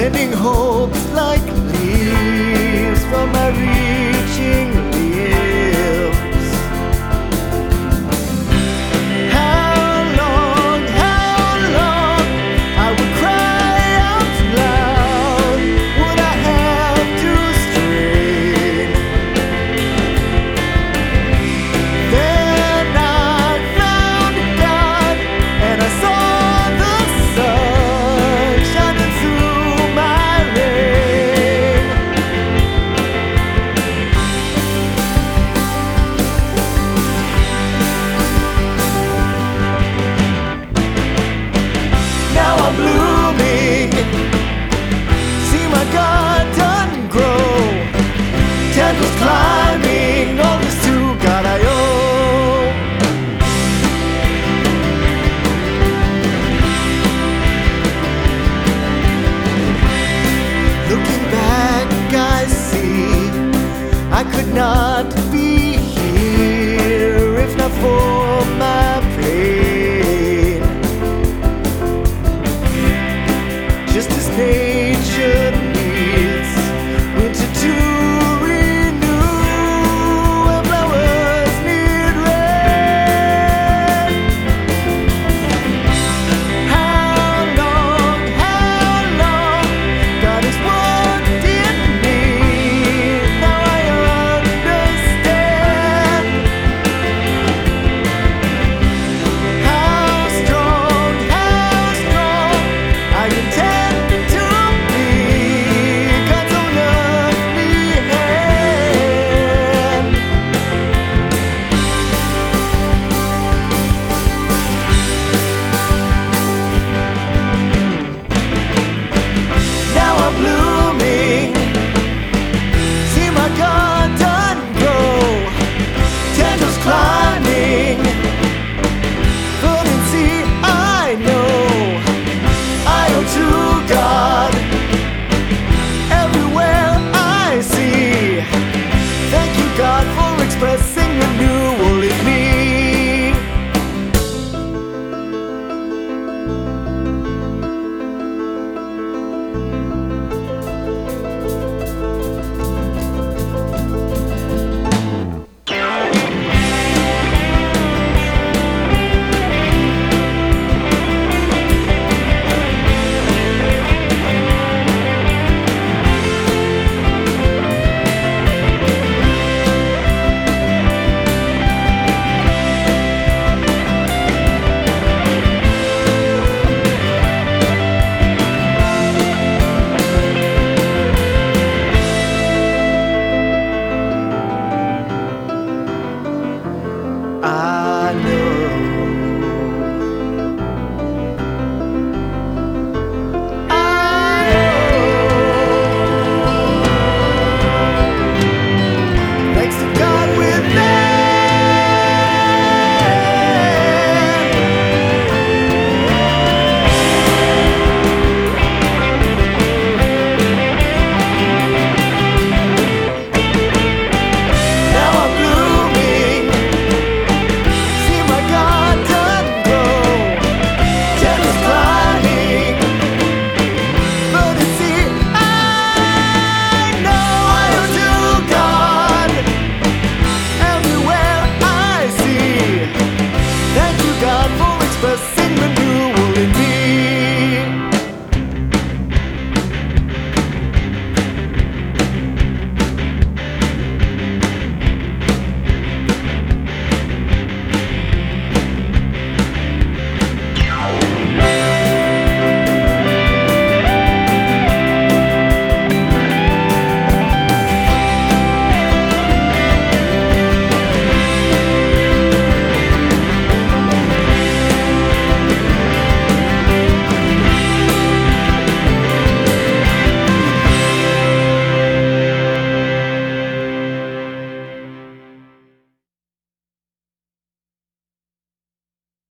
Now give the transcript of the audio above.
sending hopes like leaves from my reaching lips. How long I would cry out loud? Would I have to strain? Then I found God, and I saw the sun shining through my rain. Now I'm blooming, see my garden grow, tendrils climbing, all this to God I owe. Looking back I see I could not be here if not for my pain. Just as nature